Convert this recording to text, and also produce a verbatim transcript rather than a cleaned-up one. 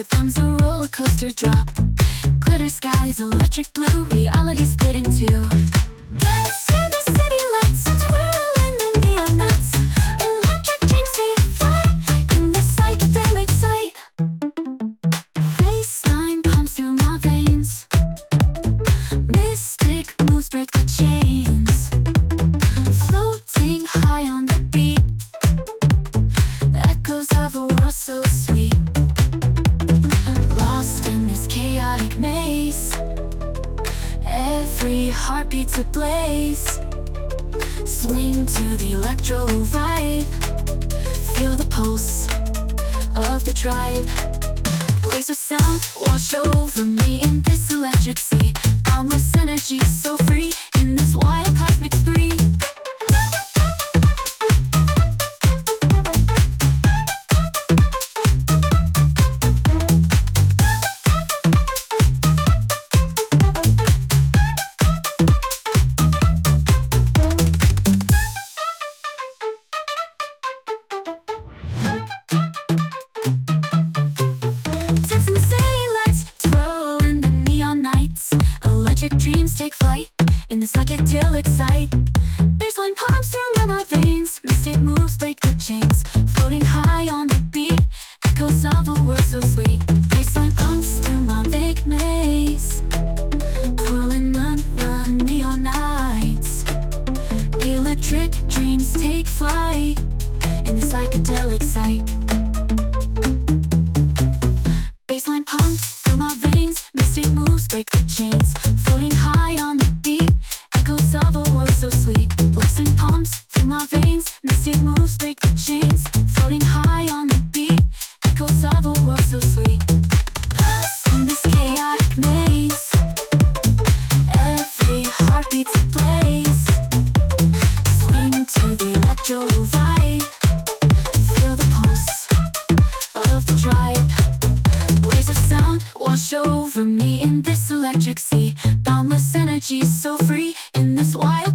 thumbs, a roller coaster drop. Glitter skies, electric blue, reality's splitting too. Let's hear the city lights twirling the neon nuts. Electric dreams take flight in the psychedelic sight. Baseline pumps through my veins. Mystic moves break the chains. Floating high on the beat. Echoes of a world so sweet. Lost in this chaotic maze. Every heartbeat's ablaze. Swing to the electro vibe. Feel the pulse of the tribe. Waves of sound wash over me in this electric sea. Boundless energy so free in this wild cosmic spree. Electric dreams take flight in the psychedelic sight. Baseline pumps through my veins. Mystic moves break the chains. Floating high on the beat. Echoes of a world so sweet. Baseline pumps through my vague maze. Twirling the neon nights. Electric dreams take flight in the psychedelic sight. Baseline pumps through my veins. Mystic moves break the chains. Floating high on the beat. Echoes of a world so sweet. Listen pumps through my veins. Mystic moves break the chains. Floating high on the beat. Echoes of a world so sweet. Lost in this chaotic maze. Every heartbeat's ablaze. Swing to the electro vibe. Feel the pulse of the tribe. Waves of sound wash over me in this electric sea. Boundless energy so free in this wild